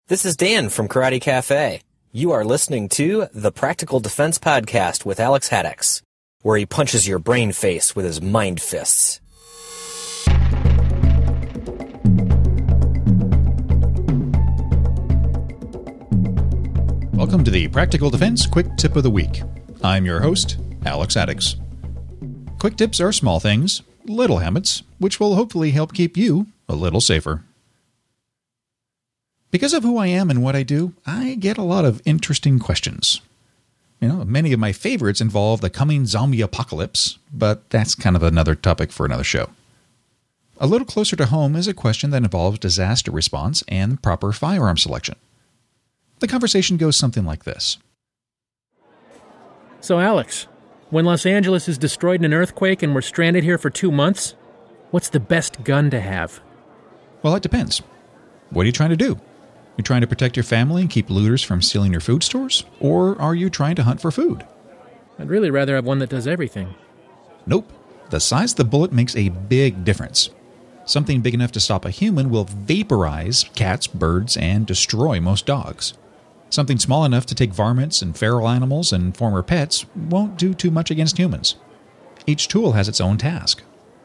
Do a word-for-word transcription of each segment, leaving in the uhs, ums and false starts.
This is Dan from Karate Cafe. You are listening to the Practical Defense Podcast with Alex Haddix, where he punches your brain face with his mind fists. Welcome to the Practical Defense Quick Tip of the Week. I'm your host, Alex Haddix. Quick tips are small things, little habits, which will hopefully help keep you a little safer. Because of who I am and what I do, I get a lot of interesting questions. You know, many of my favorites involve the coming zombie apocalypse, but that's kind of another topic for another show. A little closer to home is a question that involves disaster response and proper firearm selection. The conversation goes something like this. So Alex, when Los Angeles is destroyed in an earthquake and we're stranded here for two months, what's the best gun to have? Well, it depends. What are you trying to do? You trying to protect your family and keep looters from stealing your food stores? Or are you trying to hunt for food? I'd really rather have one that does everything. Nope. The size of the bullet makes a big difference. Something big enough to stop a human will vaporize cats, birds, and destroy most dogs. Something small enough to take varmints and feral animals and former pets won't do too much against humans. Each tool has its own task.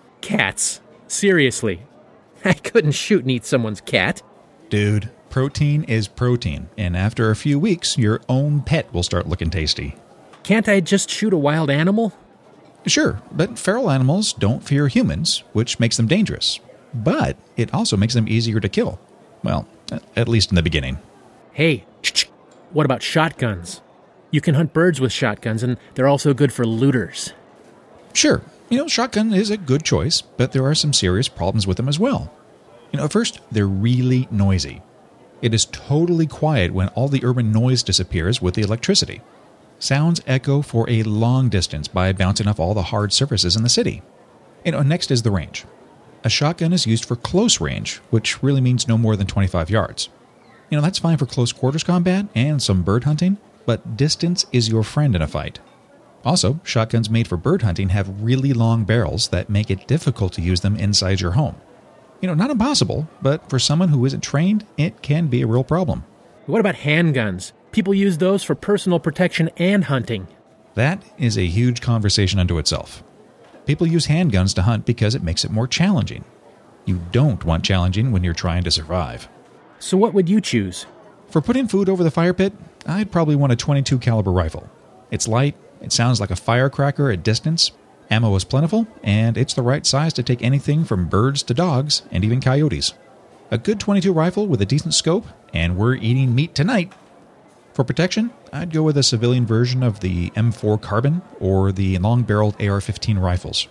Cats? Seriously? I couldn't shoot and eat someone's cat. Dude, protein is protein, and after a few weeks, your own pet will start looking tasty. Can't I just shoot a wild animal? Sure, but feral animals don't fear humans, which makes them dangerous. But it also makes them easier to kill. Well, at least in the beginning. Hey, what about shotguns? You can hunt birds with shotguns, and they're also good for looters. Sure, you know, shotgun is a good choice, but there are some serious problems with them as well. You know, first, they're really noisy. It is totally quiet when all the urban noise disappears with the electricity. Sounds echo for a long distance by bouncing off all the hard surfaces in the city. You know, next is the range. A shotgun is used for close range, which really means no more than twenty-five yards. You know, that's fine for close quarters combat and some bird hunting, but distance is your friend in a fight. Also, shotguns made for bird hunting have really long barrels that make it difficult to use them inside your home. You know, not impossible, but for someone who isn't trained, it can be a real problem. What about handguns? People use those for personal protection and hunting. That is a huge conversation unto itself. People use handguns to hunt because it makes it more challenging. You don't want challenging when you're trying to survive. So what would you choose? For putting food over the fire pit, I'd probably want a twenty-two caliber rifle. It's light, it sounds like a firecracker at distance, ammo is plentiful, and it's the right size to take anything from birds to dogs and even coyotes. A good twenty-two rifle with a decent scope, and we're eating meat tonight. For protection, I'd go with a civilian version of the M four Carbon or the long-barreled A R fifteen rifles.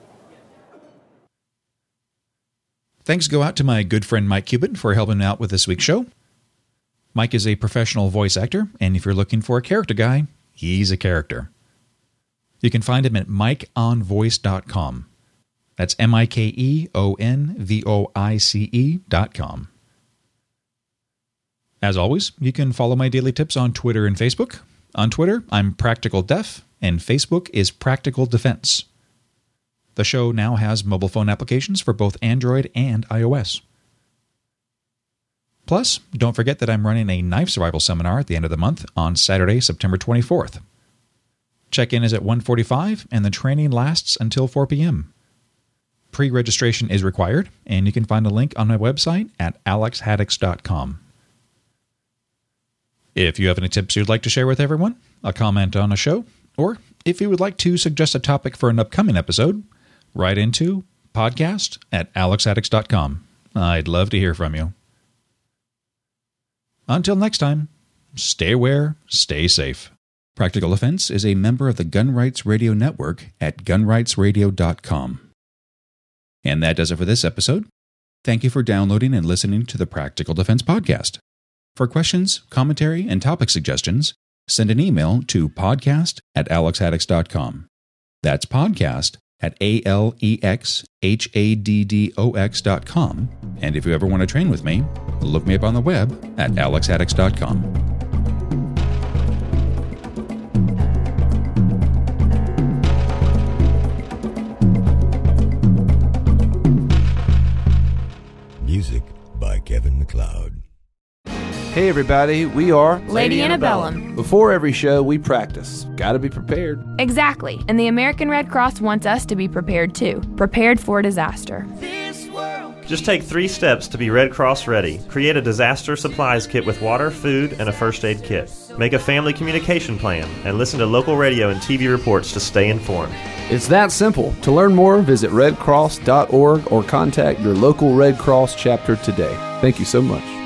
Thanks go out to my good friend Mike Cuban for helping out with this week's show. Mike is a professional voice actor, and if you're looking for a character guy, he's a character. You can find him at mike on voice dot com. That's M I K E O N V O I C E dot com. As always, you can follow my daily tips on Twitter and Facebook. On Twitter, I'm Practical Def, and Facebook is Practical Defense. The show now has mobile phone applications for both Android and iOS. Plus, don't forget that I'm running a knife survival seminar at the end of the month on Saturday, September twenty-fourth. Check-in is at one forty-five, and the training lasts until four p.m. Pre-registration is required, and you can find a link on my website at alex haddix dot com. If you have any tips you'd like to share with everyone, a comment on a show, or if you would like to suggest a topic for an upcoming episode, write into podcast at alex haddix dot com. I'd love to hear from you. Until next time, stay aware, stay safe. Practical Defense is a member of the Gun Rights Radio Network at gun rights radio dot com. And that does it for this episode. Thank you for downloading and listening to the Practical Defense Podcast. For questions, commentary, and topic suggestions, send an email to podcast at alex haddix dot com. That's podcast at A L E X H A D D O X dot com. And if you ever want to train with me, look me up on the web at alex haddix dot com. Music by Kevin MacLeod. Hey everybody, we are Lady Antebellum. Before every show, we practice. Gotta be prepared. Exactly, and the American Red Cross wants us to be prepared too. Prepared for disaster. Just take three steps to be Red Cross ready. Create a disaster supplies kit with water, food, and a first aid kit. Make a family communication plan and listen to local radio and T V reports to stay informed. It's that simple. To learn more, visit red cross dot org or contact your local Red Cross chapter today. Thank you so much.